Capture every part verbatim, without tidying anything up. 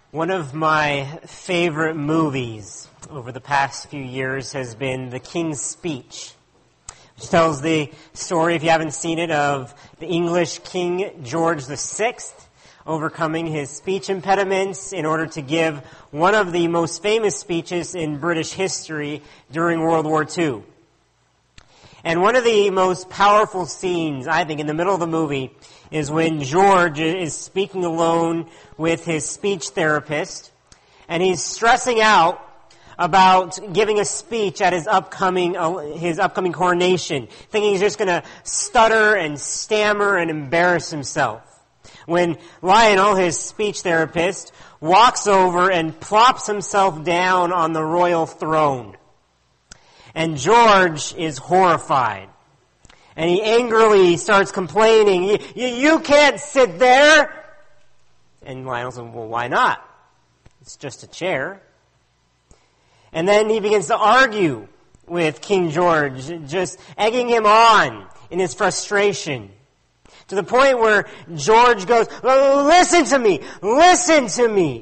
One of my favorite movies over the past few years has been The King's Speech, which tells the story, if you haven't seen it, of the English King George the Sixth overcoming his speech impediments in order to give one of the most famous speeches in British history during World War Two. And one of the most powerful scenes, I think, in the middle of the movie is when George is speaking alone with his speech therapist, and he's stressing out about giving a speech at his upcoming his upcoming coronation, thinking he's just going to stutter and stammer and embarrass himself. When Lionel, his speech therapist, walks over and plops himself down on the royal throne. And George is horrified. And he angrily starts complaining, you, you, you can't sit there! And Lionel says, well, why not? It's just a chair. And then he begins to argue with King George, just egging him on in his frustration. To the point where George goes, listen to me! Listen to me!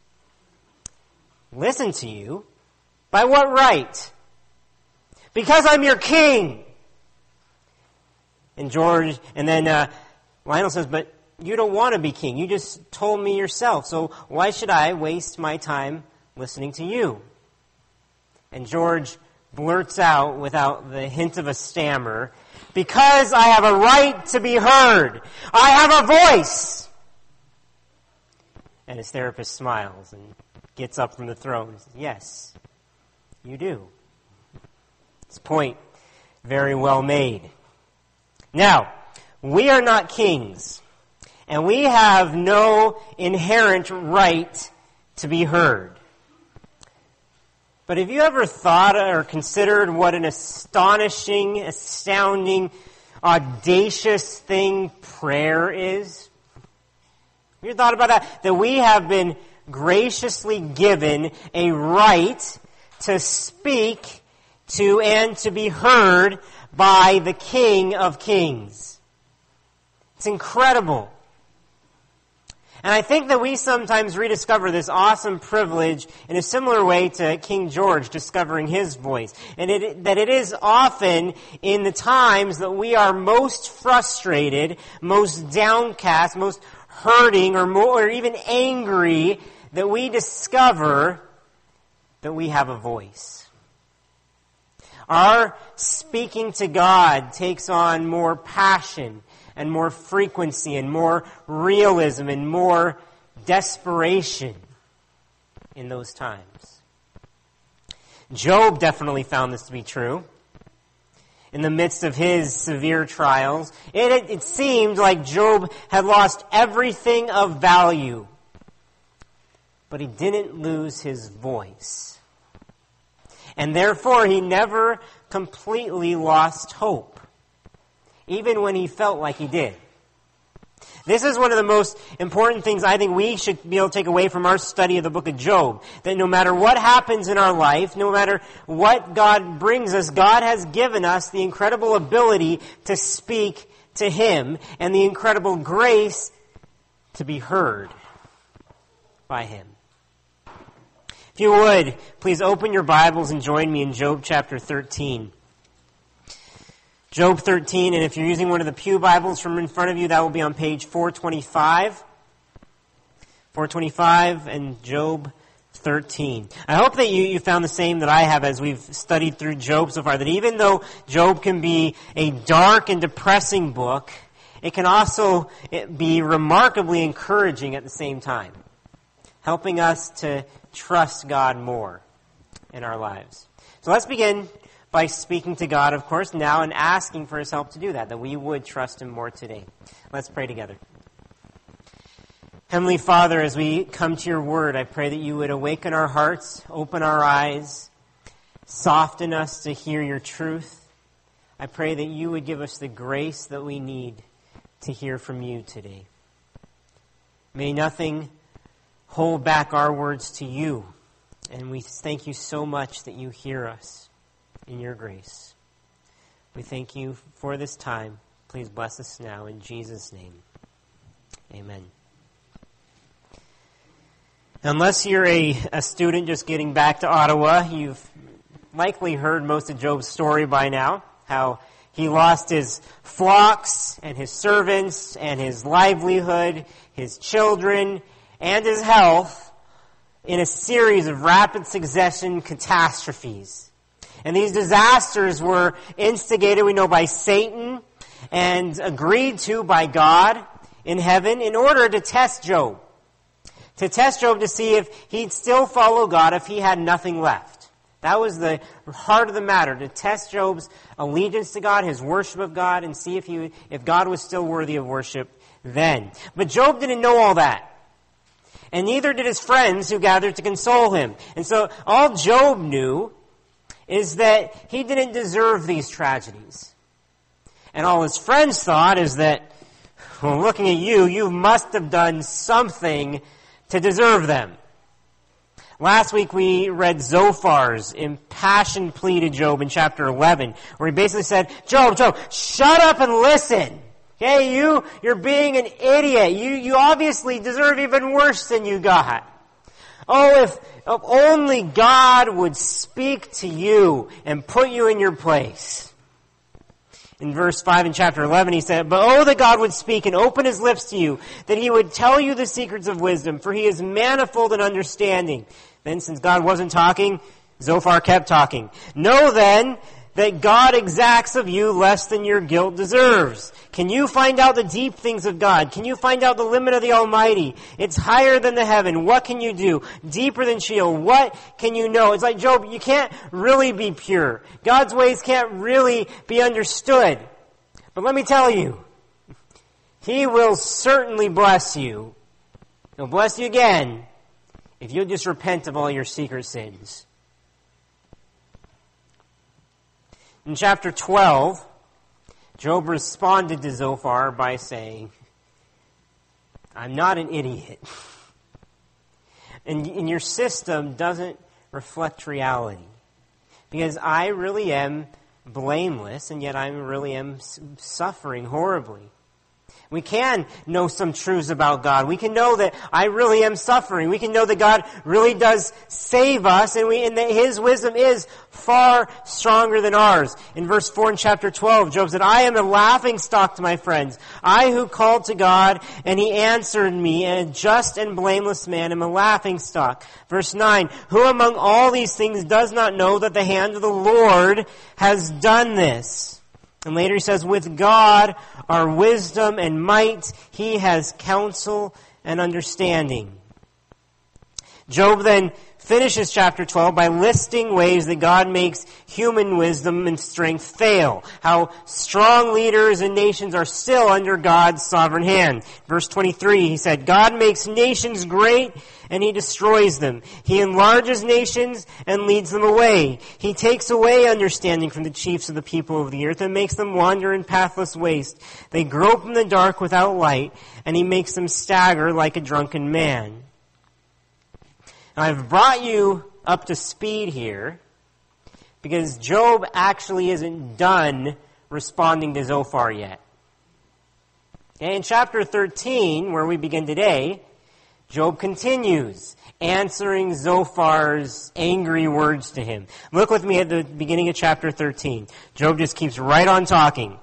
Listen to you? By what right? Because I'm your king! And George, and then uh, Lionel says, but you don't want to be king. You just told me yourself. So why should I waste my time listening to you? And George blurts out without the hint of a stammer, because I have a right to be heard. I have a voice. And his therapist smiles and gets up from the throne and says, yes, you do. This point, very well made. Now, we are not kings, and we have no inherent right to be heard. But have you ever thought or considered what an astonishing, astounding, audacious thing prayer is? Have you thought about that? That we have been graciously given a right to speak to and to be heard by the King of Kings. It's incredible. And I think that we sometimes rediscover this awesome privilege in a similar way to King George discovering his voice. And it, that it is often in the times that we are most frustrated, most downcast, most hurting, or, more, or even angry, that we discover that we have a voice. Our speaking to God takes on more passion and more frequency and more realism and more desperation in those times. Job definitely found this to be true. In the midst of his severe trials, it, it, it seemed like Job had lost everything of value. But he didn't lose his voice. And therefore, he never completely lost hope, even when he felt like he did. This is one of the most important things I think we should be able to take away from our study of the book of Job. That no matter what happens in our life, no matter what God brings us, God has given us the incredible ability to speak to Him and the incredible grace to be heard by Him. If you would, please open your Bibles and join me in Job chapter thirteen. Job thirteen, and if you're using one of the Pew Bibles from in front of you, that will be on page four twenty-five. four twenty-five and Job thirteen. I hope that you, you found the same that I have as we've studied through Job so far, that even though Job can be a dark and depressing book, it can also be remarkably encouraging at the same time, helping us to trust God more in our lives. So let's begin by speaking to God, of course, now and asking for His help to do that, that we would trust Him more today. Let's pray together. Heavenly Father, as we come to your word, I pray that you would awaken our hearts, open our eyes, soften us to hear your truth. I pray that you would give us the grace that we need to hear from you today. May nothing hold back our words to you. And we thank you so much that you hear us in your grace. We thank you for this time. Please bless us now in Jesus' name. Amen. Unless you're a, a student just getting back to Ottawa, you've likely heard most of Job's story by now, how he lost his flocks and his servants and his livelihood, his children, and his health in a series of rapid succession catastrophes. And these disasters were instigated, we know, by Satan and agreed to by God in heaven in order to test Job. To test Job to see if he'd still follow God if he had nothing left. That was the heart of the matter, to test Job's allegiance to God, his worship of God, and see if he, if God was still worthy of worship then. But Job didn't know all that. And neither did his friends who gathered to console him. And so all Job knew is that he didn't deserve these tragedies. And all his friends thought is that, well, looking at you, you must have done something to deserve them. Last week we read Zophar's impassioned plea to Job in chapter eleven, where he basically said, Job, Job, shut up and listen. Okay, you, you're being an idiot. You, you obviously deserve even worse than you got. Oh, if, if only God would speak to you and put you in your place. In verse five in chapter eleven, he said, But oh, that God would speak and open his lips to you, that he would tell you the secrets of wisdom, for he is manifold in understanding. Then, since God wasn't talking, Zophar kept talking. Know then that God exacts of you less than your guilt deserves. Can you find out the deep things of God? Can you find out the limit of the Almighty? It's higher than the heaven. What can you do? Deeper than Sheol. What can you know? It's like, Job, you can't really be pure. God's ways can't really be understood. But let me tell you, he will certainly bless you. He'll bless you again if you'll just repent of all your secret sins. In chapter twelve, Job responded to Zophar by saying, I'm not an idiot. And, and your system doesn't reflect reality. Because I really am blameless, and yet I really am suffering horribly. We can know some truths about God. We can know that I really am suffering. We can know that God really does save us, and, we, and that his wisdom is far stronger than ours. In verse four in chapter twelve, Job said, I am a laughing stock to my friends. I who called to God, and he answered me, and a just and blameless man am a laughing stock. Verse nine, who among all these things does not know that the hand of the Lord has done this? And later he says, with God are wisdom and might. He has counsel and understanding. Job then finishes chapter twelve by listing ways that God makes human wisdom and strength fail. How strong leaders and nations are still under God's sovereign hand. Verse twenty-three, he said, God makes nations great and he destroys them. He enlarges nations and leads them away. He takes away understanding from the chiefs of the people of the earth and makes them wander in pathless waste. They grope in the dark without light, and he makes them stagger like a drunken man. Now, I've brought you up to speed here because Job actually isn't done responding to Zophar yet. Okay, in chapter thirteen, where we begin today, Job continues answering Zophar's angry words to him. Look with me at the beginning of chapter thirteen. Job just keeps right on talking.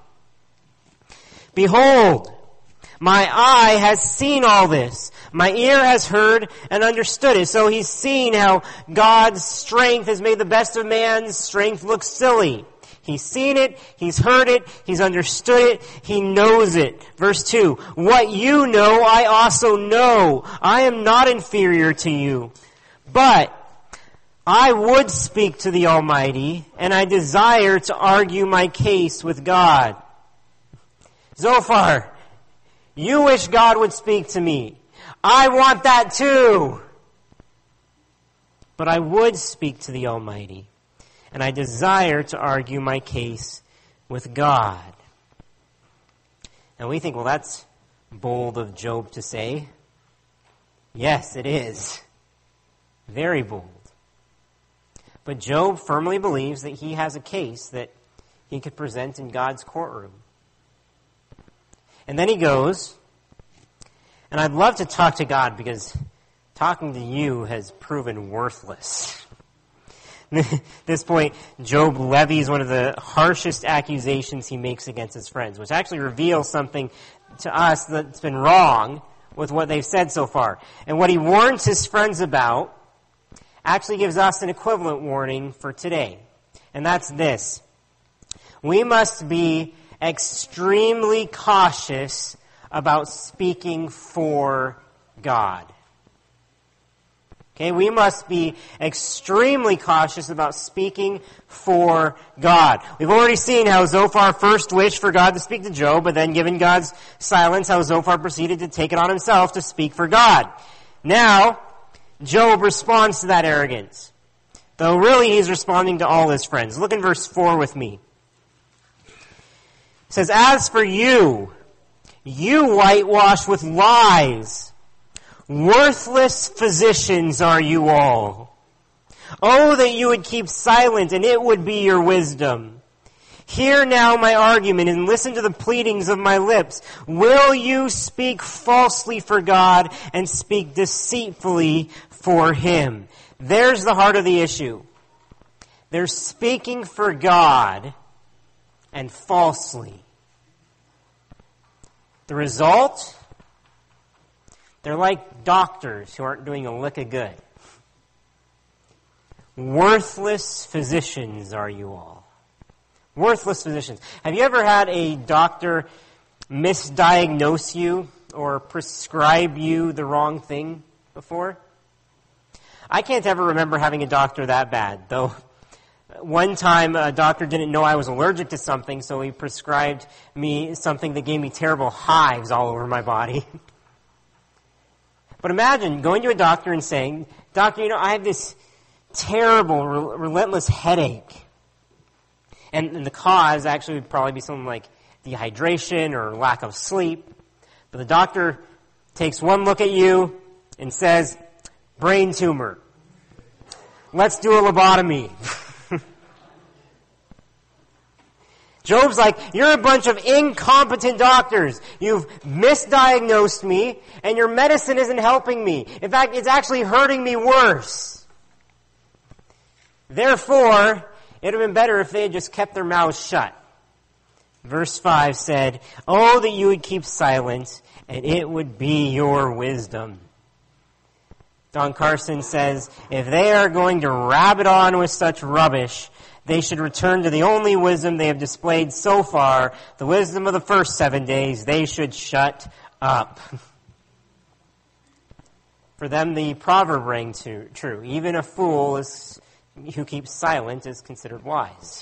Behold, my eye has seen all this. My ear has heard and understood it. So he's seen how God's strength has made the best of man's strength look silly. He's seen it, he's heard it, he's understood it, he knows it. Verse two, what you know, I also know. I am not inferior to you. But I would speak to the Almighty, and I desire to argue my case with God. Zophar, you wish God would speak to me. I want that too. But I would speak to the Almighty, and I desire to argue my case with God. And we think, well, that's bold of Job to say. Yes, it is. Very bold. But Job firmly believes that he has a case that he could present in God's courtroom. And then he goes, and I'd love to talk to God because talking to you has proven worthless. At this point, Job levies one of the harshest accusations he makes against his friends, which actually reveals something to us that's been wrong with what they've said so far. And what he warns his friends about actually gives us an equivalent warning for today. And that's this. We must be extremely cautious about speaking for God. Okay, we must be extremely cautious about speaking for God. We've already seen how Zophar first wished for God to speak to Job, but then given God's silence, how Zophar proceeded to take it on himself to speak for God. Now, Job responds to that arrogance. Though really he's responding to all his friends. Look in verse four with me. It says, "As for you, you whitewash with lies. Worthless physicians are you all. Oh, that you would keep silent, and it would be your wisdom. Hear now my argument, and listen to the pleadings of my lips. Will you speak falsely for God, and speak deceitfully for Him?" There's the heart of the issue. They're speaking for God, and falsely. The result? They're like doctors who aren't doing a lick of good. Worthless physicians are you all. Worthless physicians. Have you ever had a doctor misdiagnose you or prescribe you the wrong thing before? I can't ever remember having a doctor that bad, though. One time a doctor didn't know I was allergic to something, so he prescribed me something that gave me terrible hives all over my body. But imagine going to a doctor and saying, "Doctor, you know, I have this terrible, re- relentless headache." And, and the cause actually would probably be something like dehydration or lack of sleep. But the doctor takes one look at you and says, "Brain tumor. Let's do a lobotomy." Job's like, "You're a bunch of incompetent doctors. You've misdiagnosed me, and your medicine isn't helping me. In fact, it's actually hurting me worse. Therefore, it would have been better if they had just kept their mouths shut." Verse five said, "Oh, that you would keep silent, and it would be your wisdom." Don Carson says, "If they are going to rabbit on with such rubbish, they should return to the only wisdom they have displayed so far, the wisdom of the first seven days. They should shut up." For them, the proverb rang to, true. Even a fool is, who keeps silent is considered wise.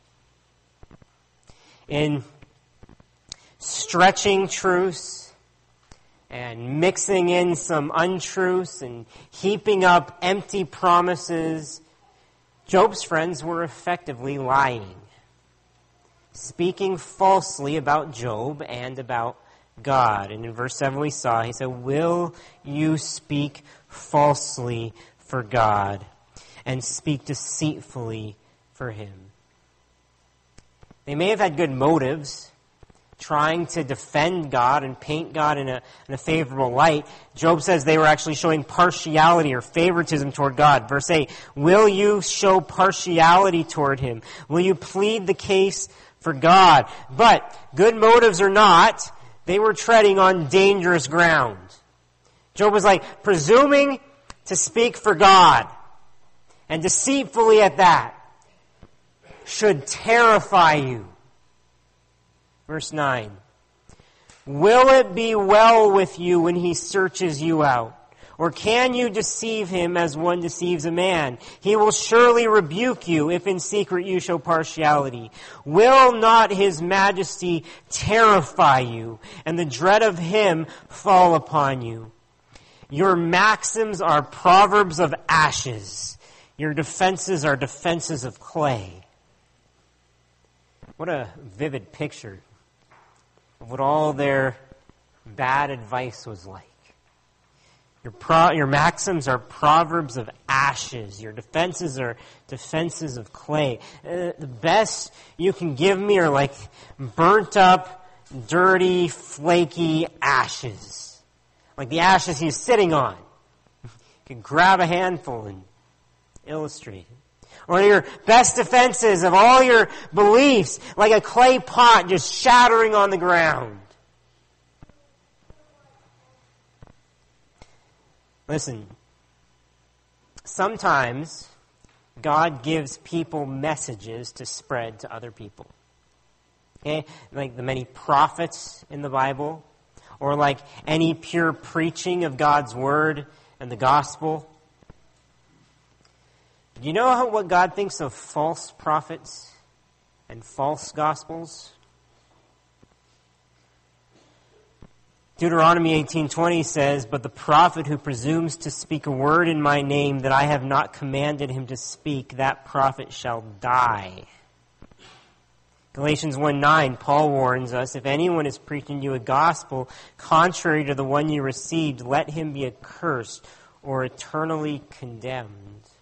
In stretching truths and mixing in some untruths and heaping up empty promises, Job's friends were effectively lying, speaking falsely about Job and about God. And in verse seven we saw, he said, "Will you speak falsely for God and speak deceitfully for Him?" They may have had good motives, trying to defend God and paint God in a, in a favorable light. Job says they were actually showing partiality or favoritism toward God. Verse eight, "Will you show partiality toward Him? Will you plead the case for God?" But good motives or not, they were treading on dangerous ground. Job was like, presuming to speak for God, and deceitfully at that, should terrify you. Verse nine, "Will it be well with you when He searches you out? Or can you deceive Him as one deceives a man? He will surely rebuke you if in secret you show partiality. Will not His majesty terrify you, and the dread of Him fall upon you? Your maxims are proverbs of ashes. Your defenses are defenses of clay." What a vivid picture of what all their bad advice was like. Your pro- your maxims are proverbs of ashes. Your defenses are defenses of clay. Uh, the best you can give me are like burnt up, dirty, flaky ashes. Like the ashes he's sitting on. You can grab a handful and illustrate it. Or your best defenses of all your beliefs, like a clay pot just shattering on the ground. Listen, sometimes God gives people messages to spread to other people. Okay? Like the many prophets in the Bible, or like any pure preaching of God's word and the gospel. Do you know how, what God thinks of false prophets and false gospels? Deuteronomy eighteen twenty says, "But the prophet who presumes to speak a word in my name that I have not commanded him to speak, that prophet shall die." Galatians one nine, Paul warns us, "If anyone is preaching you a gospel contrary to the one you received, let him be accursed or eternally condemned."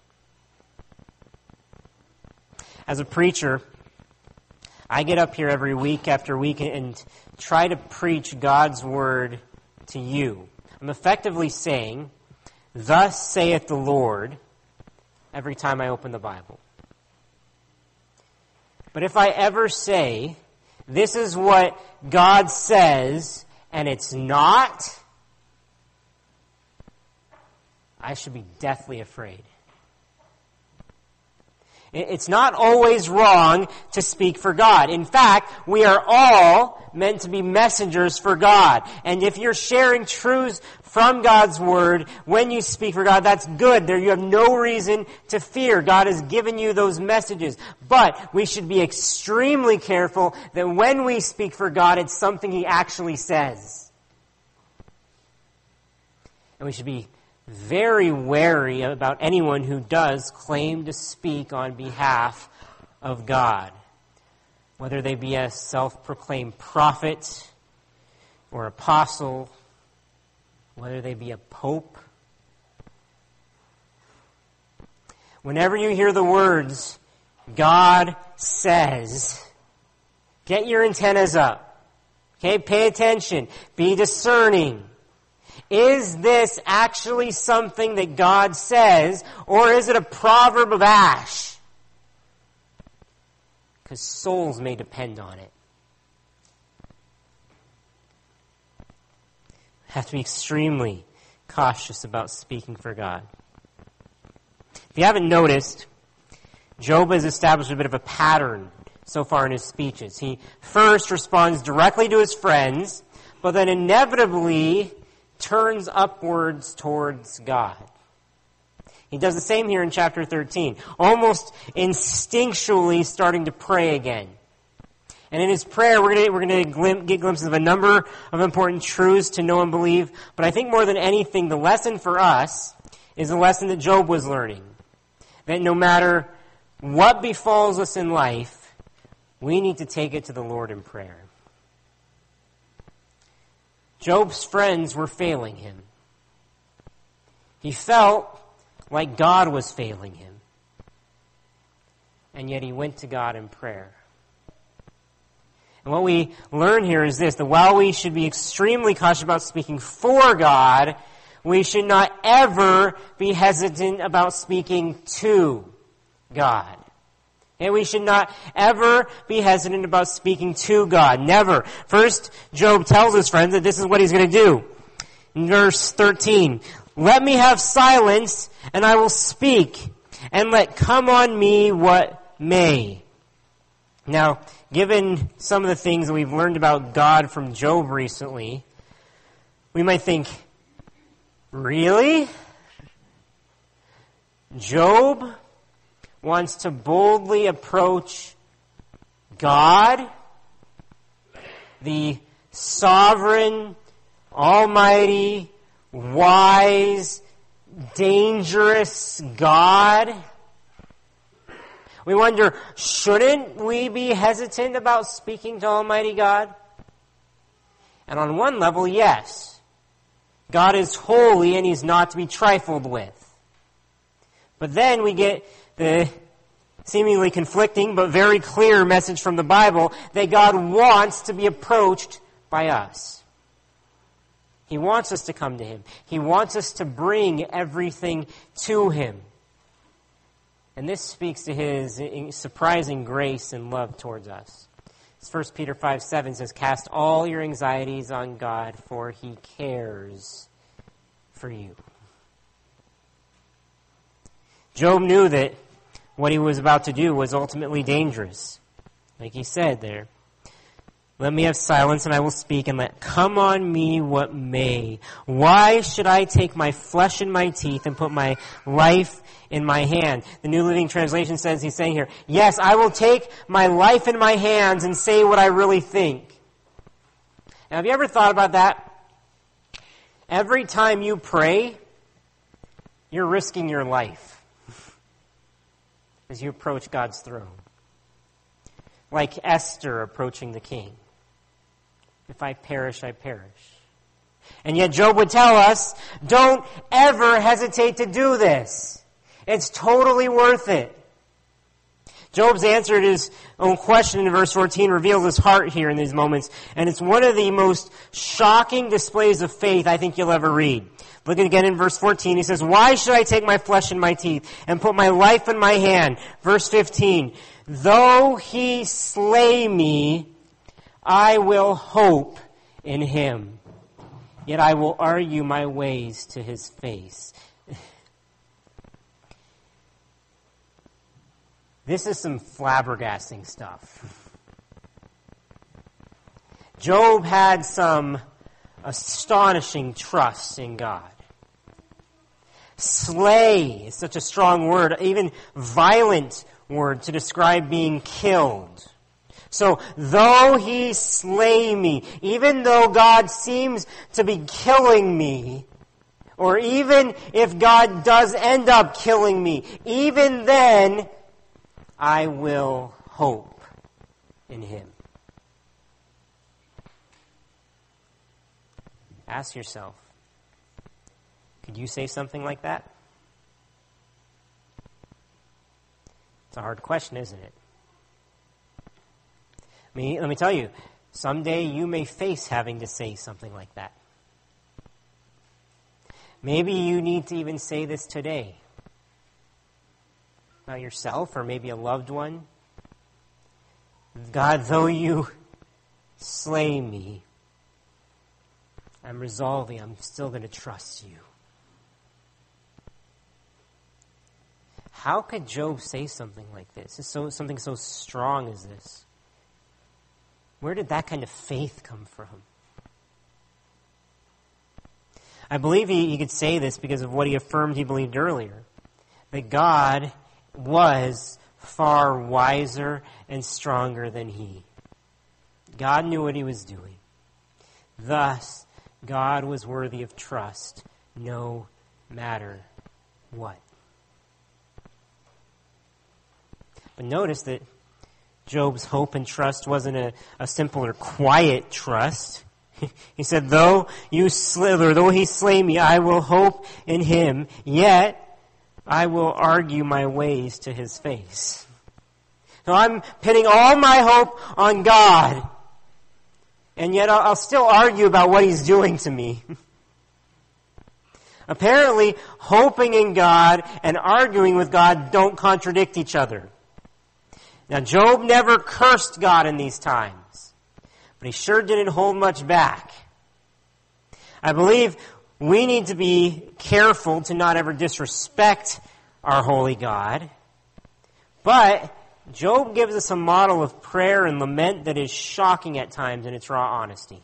As a preacher, I get up here every week after week and try to preach God's word to you. I'm effectively saying, "Thus saith the Lord," every time I open the Bible. But if I ever say, "This is what God says," and it's not, I should be deathly afraid. It's not always wrong to speak for God. In fact, we are all meant to be messengers for God. And if you're sharing truths from God's word when you speak for God, that's good. There you have no reason to fear. God has given you those messages. But we should be extremely careful that when we speak for God, it's something He actually says. And we should be very wary about anyone who does claim to speak on behalf of God, whether they be a self-proclaimed prophet or apostle, whether they be a pope. Whenever you hear the words, "God says," get your antennas up. Okay, pay attention. Be discerning. Is this actually something that God says, or is it a proverb of ash? Because souls may depend on it. Have to be extremely cautious about speaking for God. If you haven't noticed, Job has established a bit of a pattern so far in his speeches. He first responds directly to his friends, but then inevitably turns upwards towards God. He does the same here in chapter thirteen, almost instinctually starting to pray again. And in his prayer, we're going we're going to glim- get glimpses of a number of important truths to know and believe. But I think more than anything, the lesson for us is the lesson that Job was learning. That no matter what befalls us in life, we need to take it to the Lord in prayer. Job's friends were failing him. He felt like God was failing him. And yet he went to God in prayer. And what we learn here is this, that while we should be extremely cautious about speaking for God, we should not ever be hesitant about speaking to God. And we should not ever be hesitant about speaking to God. Never. First, Job tells his friends that this is what he's going to do. In verse thirteen, "Let me have silence, and I will speak, and let come on me what may." Now, given some of the things that we've learned about God from Job recently, we might think, really? Job wants to boldly approach God, the sovereign, almighty, wise, dangerous God? We wonder, shouldn't we be hesitant about speaking to Almighty God? And on one level, yes. God is holy and He's not to be trifled with. But then we get the seemingly conflicting but very clear message from the Bible that God wants to be approached by us. He wants us to come to him. He wants us to bring everything to him. And this speaks to his surprising grace and love towards us. First Peter five seven says, cast all your anxieties on God, for he cares for you. Job knew that what he was about to do was ultimately dangerous. Like he said there, let me have silence and I will speak, and let come on me what may. Why should I take my flesh in my teeth and put my life in my hand? The New Living Translation says, he's saying here, yes, I will take my life in my hands and say what I really think. Now, have you ever thought about that? Every time you pray, you're risking your life as you approach God's throne. Like Esther approaching the king. If I perish, I perish. And yet Job would tell us, don't ever hesitate to do this. It's totally worth it. Job's answer to his own question in verse fourteen reveals his heart here in these moments. And it's one of the most shocking displays of faith I think you'll ever read. Look again in verse fourteen. He says, why should I take my flesh in my teeth and put my life in my hand? Verse fifteen. Though he slay me, I will hope in him. Yet I will argue my ways to his face. This is some flabbergasting stuff. Job had some astonishing trust in God. Slay is such a strong word, even violent word to describe being killed. So, though he slay me, even though God seems to be killing me, or even if God does end up killing me, even then, I will hope in him. Ask yourself, could you say something like that? It's a hard question, isn't it? I mean, let me tell you, someday you may face having to say something like that. Maybe you need to even say this today. About yourself or maybe a loved one. God, though you slay me, I'm resolving, I'm still going to trust you. How could Job say something like this? It's so, something so strong as this. Where did that kind of faith come from? I believe he, he could say this because of what he affirmed he believed earlier. That God was far wiser and stronger than he. God knew what he was doing. Thus, God was worthy of trust no matter what. But notice that Job's hope and trust wasn't a, a simple or quiet trust. He said, though you slay, or though he slay me, I will hope in him, yet I will argue my ways to his face. So I'm pinning all my hope on God, and yet I'll, I'll still argue about what he's doing to me. Apparently, hoping in God and arguing with God don't contradict each other. Now, Job never cursed God in these times, but he sure didn't hold much back. I believe we need to be careful to not ever disrespect our holy God, but Job gives us a model of prayer and lament that is shocking at times in its raw honesty.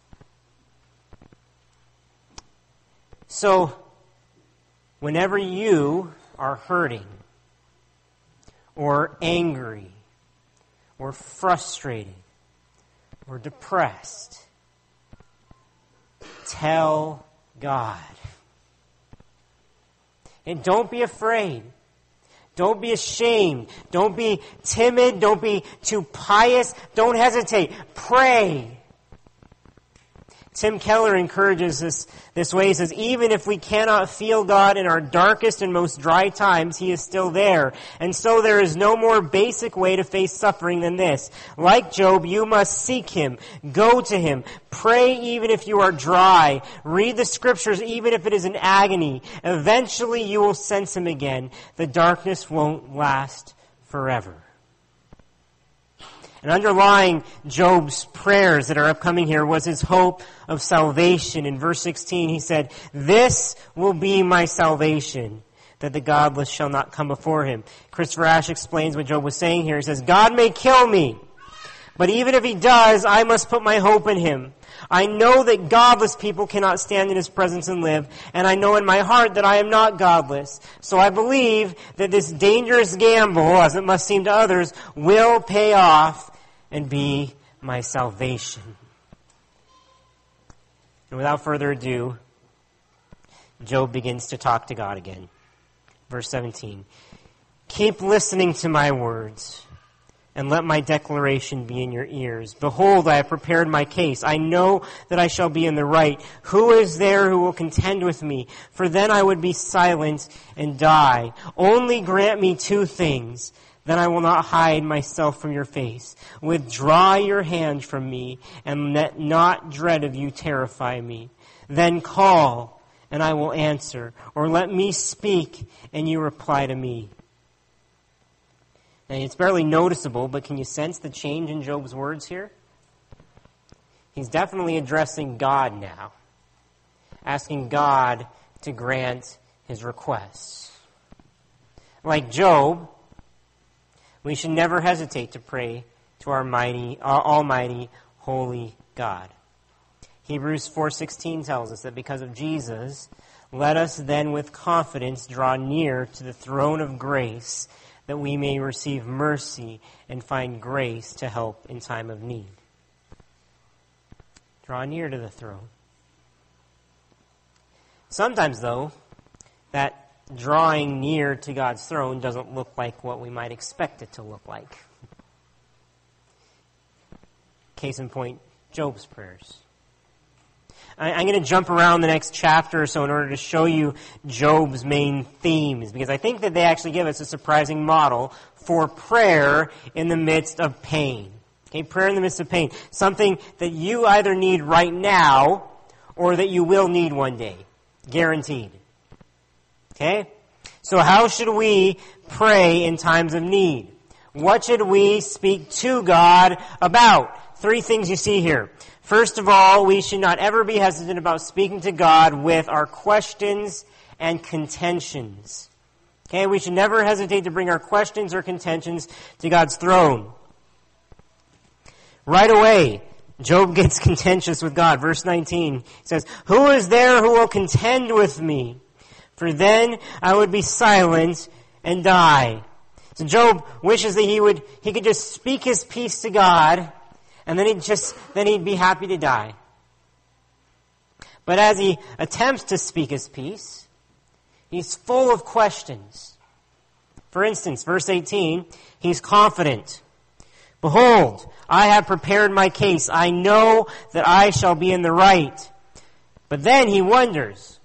So, whenever you are hurting, or angry, or frustrated, or depressed, tell God. And don't be afraid. Don't be ashamed. Don't be timid. Don't be too pious. Don't hesitate. Pray. Tim Keller encourages this this way. He says, even if we cannot feel God in our darkest and most dry times, He is still there. And so there is no more basic way to face suffering than this. Like Job, you must seek Him. Go to Him. Pray even if you are dry. Read the Scriptures even if it is in agony. Eventually you will sense Him again. The darkness won't last forever. And underlying Job's prayers that are upcoming here was his hope of salvation. In verse sixteen, he said, "This will be my salvation, that the godless shall not come before him." Christopher Ash explains what Job was saying here. He says, God may kill me, but even if He does, I must put my hope in Him. I know that godless people cannot stand in His presence and live, and I know in my heart that I am not godless. So I believe that this dangerous gamble, as it must seem to others, will pay off and be my salvation. And without further ado, Job begins to talk to God again. Verse seventeen, "Keep listening to my words, and let my declaration be in your ears. Behold, I have prepared my case. I know that I shall be in the right. Who is there who will contend with me? For then I would be silent and die. Only grant me two things. Then I will not hide myself from your face. Withdraw your hand from me, and let not dread of you terrify me. Then call, and I will answer. Or let me speak, and you reply to me." And it's barely noticeable, but can you sense the change in Job's words here? He's definitely addressing God now, asking God to grant his requests. Like Job, we should never hesitate to pray to our mighty, our almighty, holy God. Hebrews four sixteen tells us that because of Jesus, let us then with confidence draw near to the throne of grace, that we may receive mercy and find grace to help in time of need. Draw near to the throne. Sometimes, though, that drawing near to God's throne doesn't look like what we might expect it to look like. Case in point, Job's prayers. I'm going to jump around the next chapter or so in order to show you Job's main themes, because I think that they actually give us a surprising model for prayer in the midst of pain. Okay, prayer in the midst of pain. Something that you either need right now or that you will need one day. Guaranteed. Okay? So how should we pray in times of need? What should we speak to God about? Three things you see here. First of all, we should not ever be hesitant about speaking to God with our questions and contentions. Okay? We should never hesitate to bring our questions or contentions to God's throne. Right away, Job gets contentious with God. Verse nineteen says, "Who is there who will contend with me? For then I would be silent and die." So Job wishes that he would he could just speak his peace to God, and then he'd just then he'd be happy to die. But as he attempts to speak his peace, he's full of questions. For instance, verse eighteen, he's confident. "Behold, I have prepared my case. I know that I shall be in the right." But then he wonders,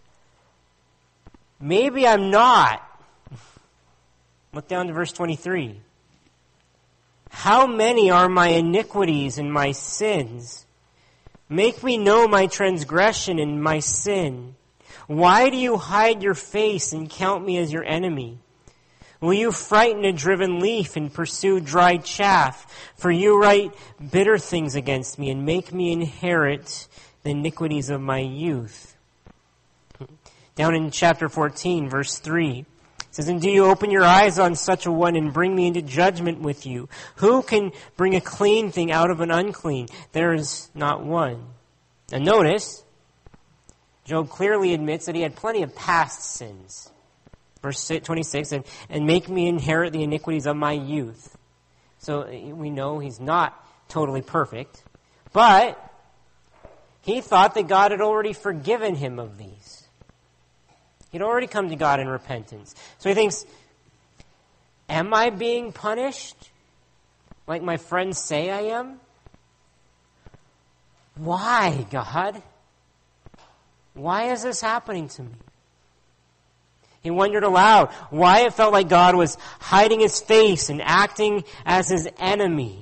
maybe I'm not. Look down to verse twenty-three. "How many are my iniquities and my sins? Make me know my transgression and my sin. Why do you hide your face and count me as your enemy? Will you frighten a driven leaf and pursue dry chaff? For you write bitter things against me and make me inherit the iniquities of my youth." Down in chapter fourteen, verse three, it says, "And do you open your eyes on such a one and bring me into judgment with you? Who can bring a clean thing out of an unclean? There is not one." And notice, Job clearly admits that he had plenty of past sins. Verse twenty-six, and, and make me inherit the iniquities of my youth. So we know he's not totally perfect, but he thought that God had already forgiven him of these. He'd already come to God in repentance. So he thinks, am I being punished like my friends say I am? Why, God? Why is this happening to me? He wondered aloud why it felt like God was hiding his face and acting as his enemy.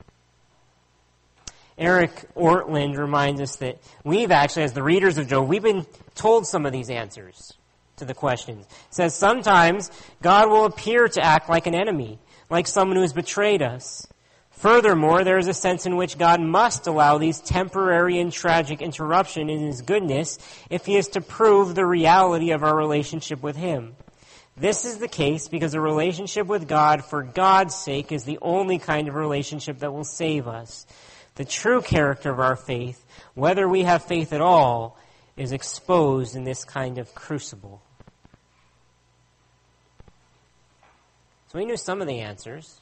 Eric Ortland reminds us that we've actually, as the readers of Job, we've been told some of these answers to the questions. He says sometimes God will appear to act like an enemy, like someone who has betrayed us. Furthermore, there is a sense in which God must allow these temporary and tragic interruptions in his goodness if he is to prove the reality of our relationship with him. This is the case because a relationship with God for God's sake is the only kind of relationship that will save us. The true character of our faith, whether we have faith at all, is exposed in this kind of crucible. So we knew some of the answers.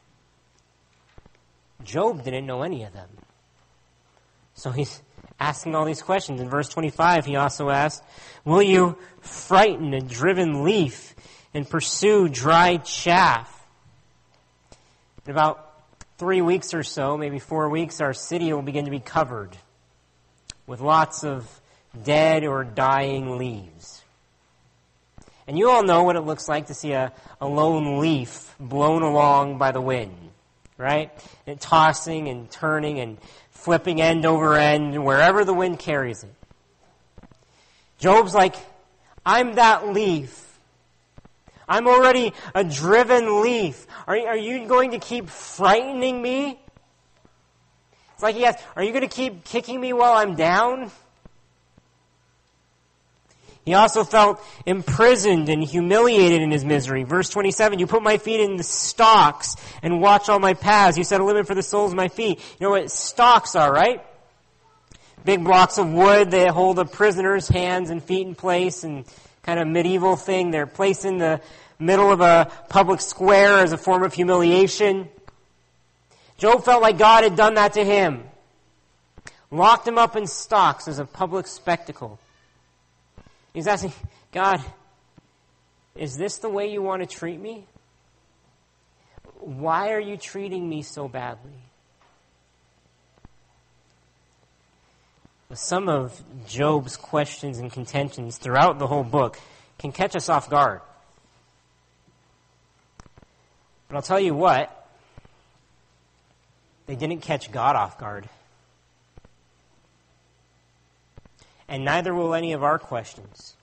Job didn't know any of them. So he's asking all these questions. In verse twenty-five, he also asked, will you frighten a driven leaf and pursue dry chaff? In about three weeks or so, maybe four weeks, our city will begin to be covered with lots of dead or dying leaves. And you all know what it looks like to see a, a lone leaf blown along by the wind, right? And tossing and turning and flipping end over end wherever the wind carries it. Job's like, I'm that leaf. I'm already a driven leaf. Are, are you going to keep frightening me? It's like he asks, are you going to keep kicking me while I'm down? He also felt imprisoned and humiliated in his misery. Verse twenty-seven, you put my feet in the stocks and watch all my paths. You set a limit for the soles of my feet. You know what stocks are, right? Big blocks of wood that hold a prisoner's hands and feet in place, and kind of medieval thing. They're placed in the middle of a public square as a form of humiliation. Job felt like God had done that to him. Locked him up in stocks as a public spectacle. He's asking, God, is this the way you want to treat me? Why are you treating me so badly? Some of Job's questions and contentions throughout the whole book can catch us off guard. But I'll tell you what, they didn't catch God off guard. And neither will any of our questions.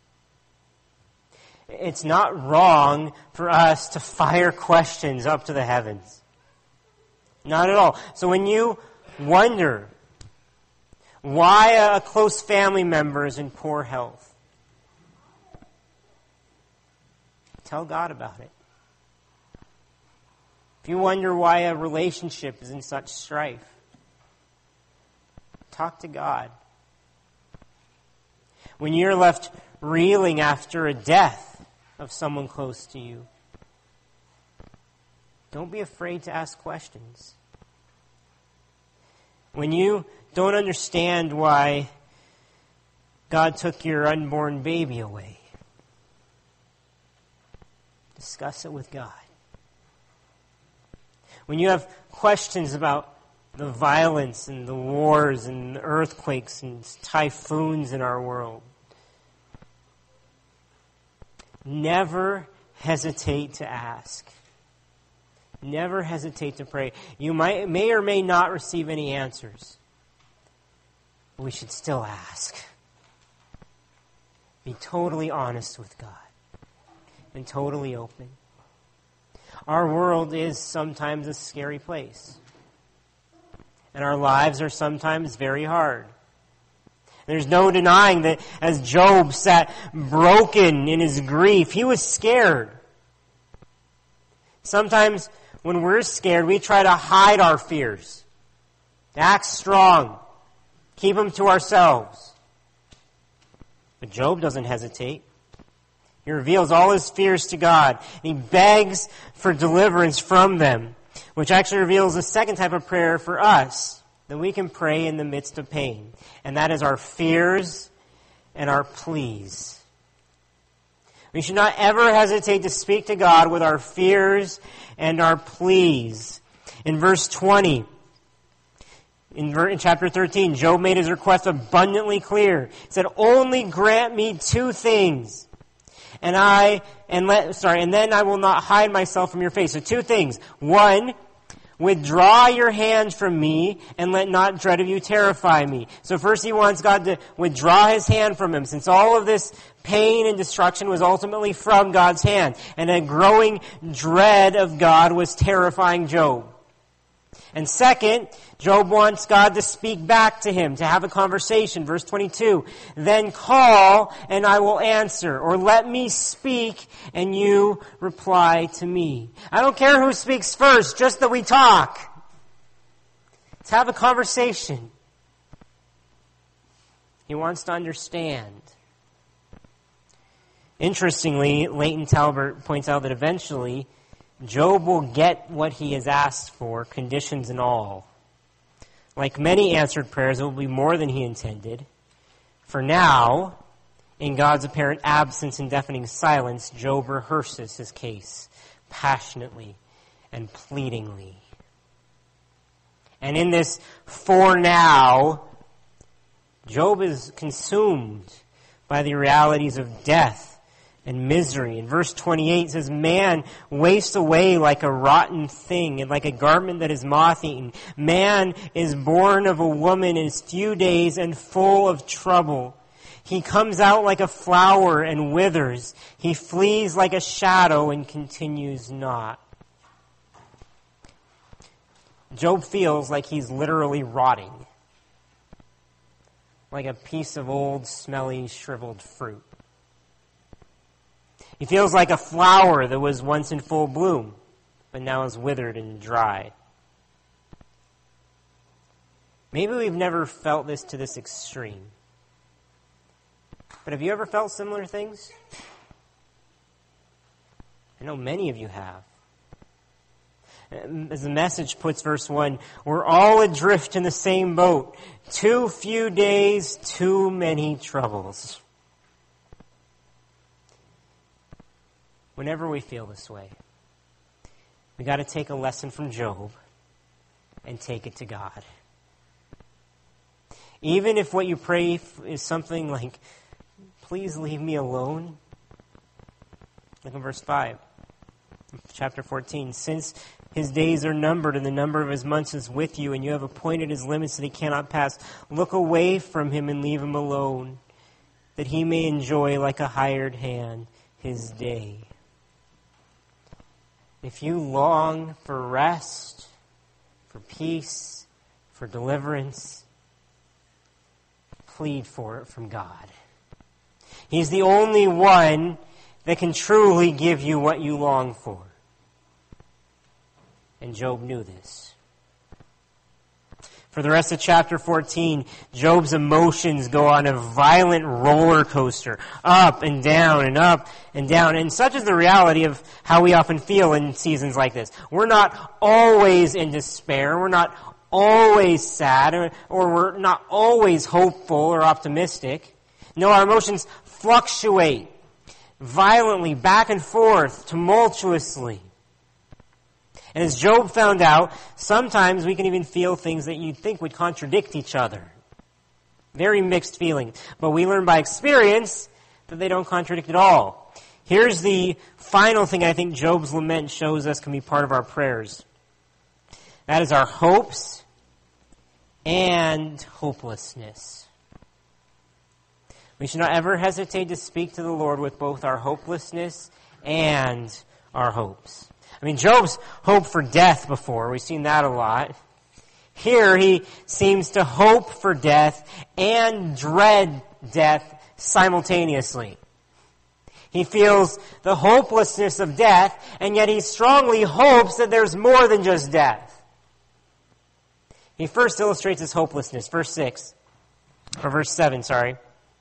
It's not wrong for us to fire questions up to the heavens. Not at all. So when you wonder why a close family member is in poor health, tell God about it. If you wonder why a relationship is in such strife, talk to God. When you're left reeling after a death of someone close to you, don't be afraid to ask questions. When you don't understand why God took your unborn baby away, discuss it with God. When you have questions about the violence and the wars and the earthquakes and typhoons in our world, never hesitate to ask. Never hesitate to pray. You might, may or may not receive any answers. But we should still ask. Be totally honest with God and totally open. Our world is sometimes a scary place. And our lives are sometimes very hard. There's no denying that as Job sat broken in his grief, he was scared. Sometimes when we're scared, we try to hide our fears, to act strong, keep them to ourselves. But Job doesn't hesitate. He reveals all his fears to God. He begs for deliverance from them, which actually reveals a second type of prayer for us that we can pray in the midst of pain. And that is our fears and our pleas. We should not ever hesitate to speak to God with our fears and our pleas. In verse twenty, In, ver- in chapter thirteen, Job made his request abundantly clear. He said, only grant me two things. And I, and let, sorry, and then I will not hide myself from your face. So two things. One, withdraw your hand from me and let not dread of you terrify me. So first he wants God to withdraw his hand from him, since all of this pain and destruction was ultimately from God's hand. And a growing dread of God was terrifying Job. And second, Job wants God to speak back to him, to have a conversation. Verse twenty-two, then call and I will answer, or let me speak and you reply to me. I don't care who speaks first, just that we talk. Let's have a conversation. He wants to understand. Interestingly, Leighton Talbert points out that eventually Job will get what he has asked for, conditions and all. Like many answered prayers, it will be more than he intended. For now, in God's apparent absence and deafening silence, Job rehearses his case passionately and pleadingly. And in this for now, Job is consumed by the realities of death and misery. In verse twenty-eight, it says, man wastes away like a rotten thing, and like a garment that is moth-eaten. Man is born of a woman in his few days and full of trouble. He comes out like a flower and withers. He flees like a shadow and continues not. Job feels like he's literally rotting, like a piece of old, smelly, shriveled fruit. He feels like a flower that was once in full bloom, but now is withered and dry. Maybe we've never felt this to this extreme. But have you ever felt similar things? I know many of you have. As the Message puts verse one, we're all adrift in the same boat. Too few days, too many troubles. Whenever we feel this way, we got to take a lesson from Job and take it to God. Even if what you pray is something like, please leave me alone. Look at verse five, chapter fourteen. Since his days are numbered and the number of his months is with you, and you have appointed his limits that he cannot pass, look away from him and leave him alone, that he may enjoy like a hired hand his day. If you long for rest, for peace, for deliverance, plead for it from God. He's the only one that can truly give you what you long for. And Job knew this. For the rest of chapter fourteen, Job's emotions go on a violent roller coaster, up and down and up and down. And such is the reality of how we often feel in seasons like this. We're not always in despair. We're not always sad, or, or we're not always hopeful or optimistic. No, our emotions fluctuate violently, back and forth, tumultuously. And as Job found out, sometimes we can even feel things that you'd think would contradict each other. Very mixed feelings. But we learn by experience that they don't contradict at all. Here's the final thing I think Job's lament shows us can be part of our prayers. That is our hopes and hopelessness. We should not ever hesitate to speak to the Lord with both our hopelessness and our hopes. I mean, Job's hoped for death before. We've seen that a lot. Here, he seems to hope for death and dread death simultaneously. He feels the hopelessness of death, and yet he strongly hopes that there's more than just death. He first illustrates his hopelessness. Verse six, or verse seven, sorry.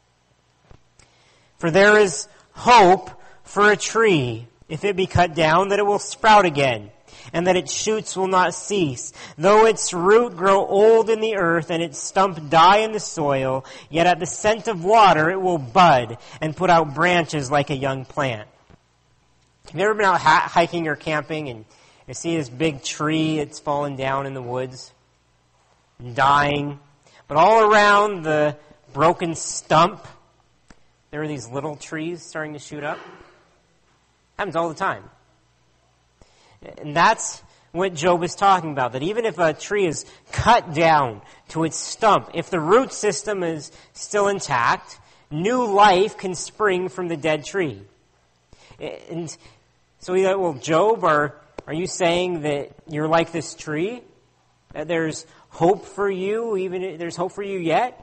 For there is hope for a tree, if it be cut down, that it will sprout again, and that its shoots will not cease. Though its root grow old in the earth, and its stump die in the soil, yet at the scent of water it will bud, and put out branches like a young plant. Have you ever been out hiking or camping, and you see this big tree that's fallen down in the woods? dying. But all around the broken stump, there are these little trees starting to shoot up. Happens all the time. And that's what Job is talking about, that even if a tree is cut down to its stump, if the root system is still intact, new life can spring from the dead tree. And so we thought, well, Job, are, are you saying that you're like this tree? That there's hope for you, even there's hope for you yet?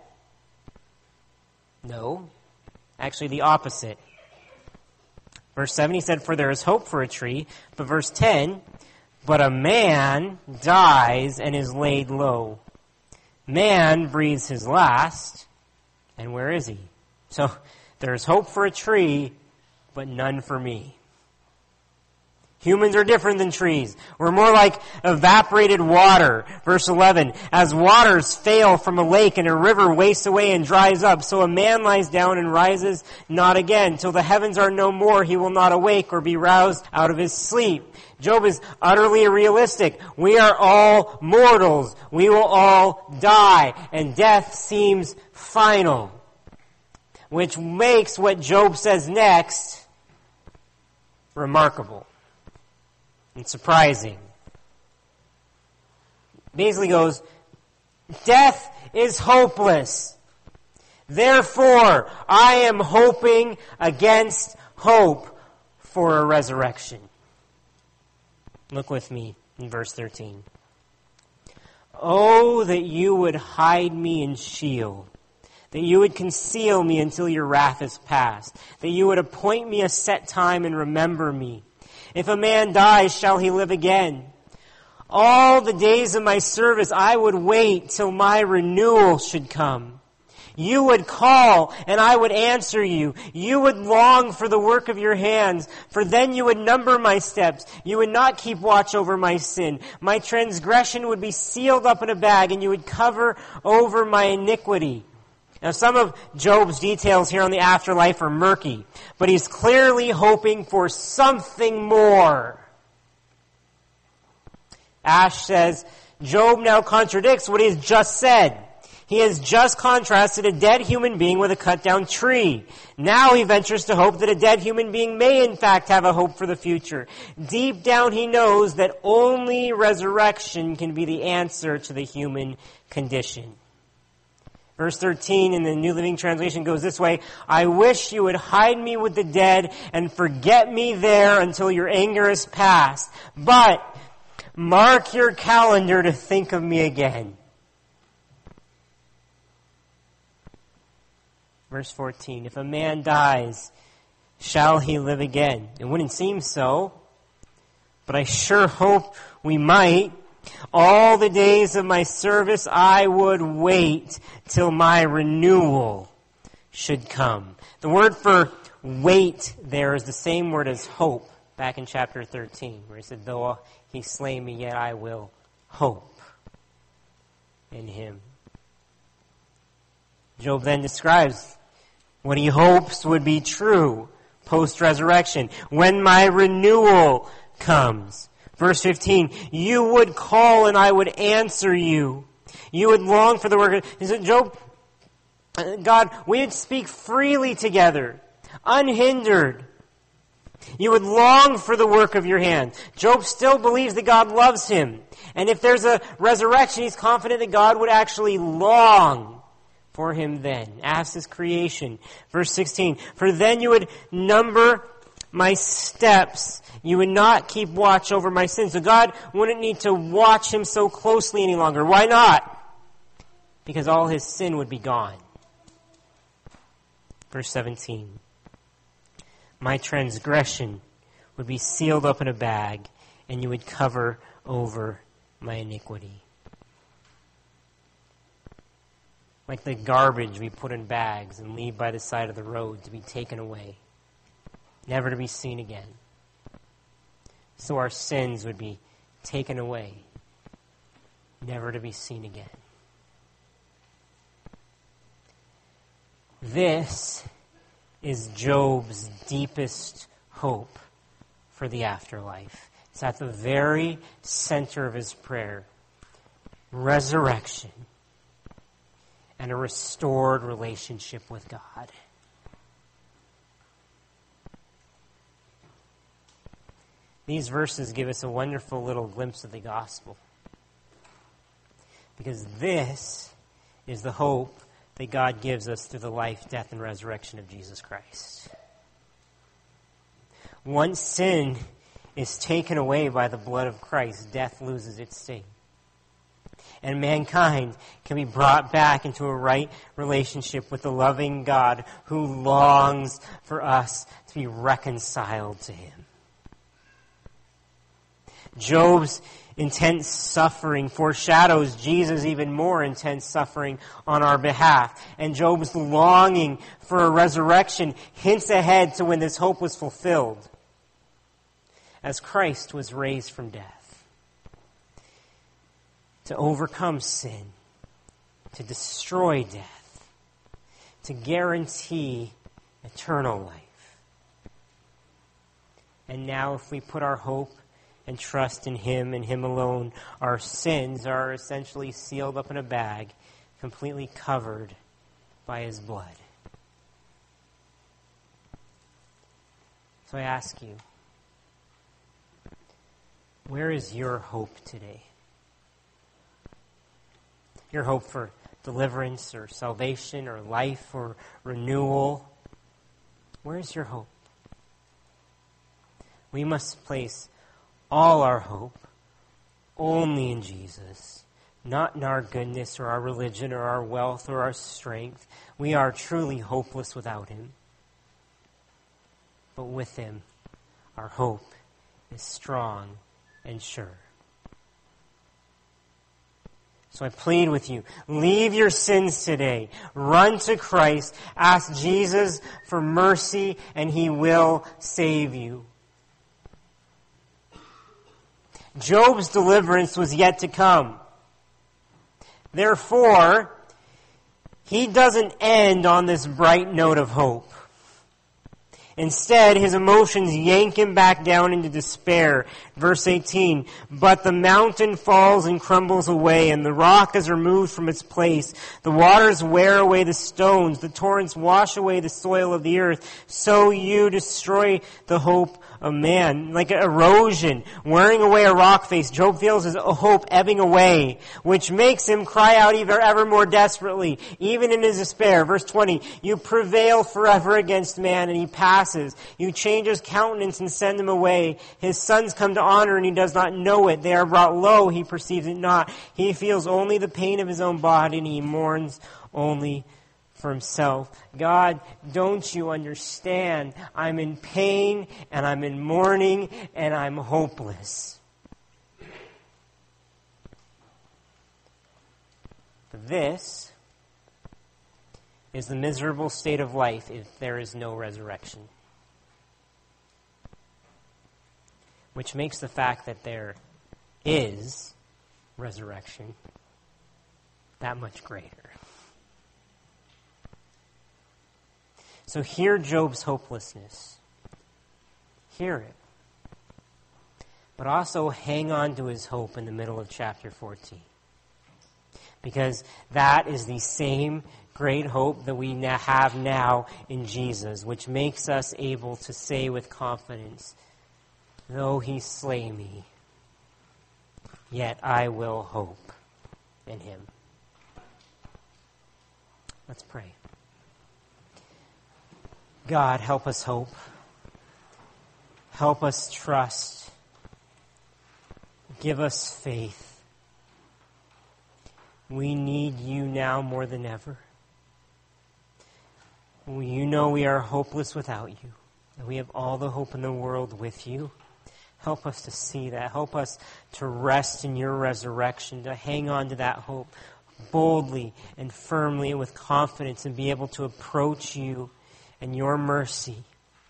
No. Actually, the opposite. Verse seven, he said, for there is hope for a tree. But verse ten, but a man dies and is laid low. Man breathes his last, and where is he? So there is hope for a tree, but none for me. Humans are different than trees. We're more like evaporated water. Verse eleven, as waters fail from a lake and a river wastes away and dries up, so a man lies down and rises not again. Till the heavens are no more, he will not awake or be roused out of his sleep. Job is utterly realistic. We are all mortals. We will all die, and death seems final. Which makes what Job says next remarkable and surprising. Basically goes, death is hopeless. Therefore, I am hoping against hope for a resurrection. Look with me in verse thirteen. Oh, that you would hide me in Sheol, that you would conceal me until your wrath is past, that you would appoint me a set time and remember me. If a man dies, shall he live again? All the days of my service I would wait till my renewal should come. You would call, and I would answer you. You would long for the work of your hands, for then you would number my steps. You would not keep watch over my sin. My transgression would be sealed up in a bag, and you would cover over my iniquity. Now, some of Job's details here on the afterlife are murky, but he's clearly hoping for something more. Ash says, Job now contradicts what he has just said. He has just contrasted a dead human being with a cut-down tree. Now he ventures to hope that a dead human being may in fact have a hope for the future. Deep down he knows that only resurrection can be the answer to the human condition. Verse thirteen in the New Living Translation goes this way, I wish you would hide me with the dead and forget me there until your anger is past. But mark your calendar to think of me again. Verse fourteen, if a man dies, shall he live again? It wouldn't seem so, but I sure hope we might. All the days of my service I would wait till my renewal should come. The word for wait there is the same word as hope back in chapter thirteen, where he said, though he slay me, yet I will hope in him. Job then describes what he hopes would be true post-resurrection, when my renewal comes. Verse fifteen, you would call and I would answer you. You would long for the work. He said, Job, God, we would speak freely together, unhindered. You would long for the work of your hand. Job still believes that God loves him. And if there's a resurrection, he's confident that God would actually long for him then, as his creation. Verse sixteen, for then you would number my steps. You would not keep watch over my sins. So God wouldn't need to watch him so closely any longer. Why not? Because all his sin would be gone. Verse seventeen. My transgression would be sealed up in a bag, and you would cover over my iniquity. Like the garbage we put in bags and leave by the side of the road to be taken away, never to be seen again. So our sins would be taken away, never to be seen again. This is Job's deepest hope for the afterlife. It's at the very center of his prayer. resurrection, and a restored relationship with God. These verses give us a wonderful little glimpse of the gospel. Because this is the hope that God gives us through the life, death, and resurrection of Jesus Christ. Once sin is taken away by the blood of Christ, death loses its sting. And mankind can be brought back into a right relationship with the loving God who longs for us to be reconciled to Him. Job's intense suffering foreshadows Jesus' even more intense suffering on our behalf. And Job's longing for a resurrection hints ahead to when this hope was fulfilled, as Christ was raised from death to overcome sin, to destroy death, to guarantee eternal life. And now if we put our hope and trust in Him and Him alone, our sins are essentially sealed up in a bag, completely covered by His blood. So I ask you, where is your hope today? Your hope for deliverance or salvation or life or renewal? Where is your hope? We must place all our hope only in Jesus, not in our goodness or our religion or our wealth or our strength. We are truly hopeless without Him. But with Him, our hope is strong and sure. So I plead with you, leave your sins today. Run to Christ. Ask Jesus for mercy, and He will save you. Job's deliverance was yet to come. Therefore, he doesn't end on this bright note of hope. Instead, his emotions yank him back down into despair. Verse eighteen, but the mountain falls and crumbles away, and the rock is removed from its place. The waters wear away the stones. The torrents wash away the soil of the earth. So you destroy the hope of man, like erosion, wearing away a rock face. Job feels his hope ebbing away, which makes him cry out even ever more desperately, even in his despair. Verse twenty, you prevail forever against man, and he passes. You change his countenance and send him away. His sons come to honor, and he does not know it. They are brought low, he perceives it not. He feels only the pain of his own body, and he mourns only for himself. God, don't you understand? I'm in pain, and I'm in mourning, and I'm hopeless. But this is the miserable state of life if there is no resurrection. Which makes the fact that there is resurrection that much greater. So hear Job's hopelessness. Hear it. But also hang on to his hope in the middle of chapter fourteen. Because that is the same great hope that we now have now in Jesus, which makes us able to say with confidence, though He slay me, yet I will hope in Him. Let's pray. God, help us hope. Help us trust. Give us faith. We need You now more than ever. You know we are hopeless without You, and we have all the hope in the world with You. Help us to see that. Help us to rest in Your resurrection, to hang on to that hope boldly and firmly and with confidence, and be able to approach You and Your mercy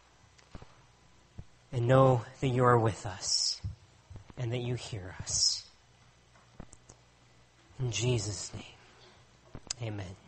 and know that You are with us and that You hear us. In Jesus' name, amen.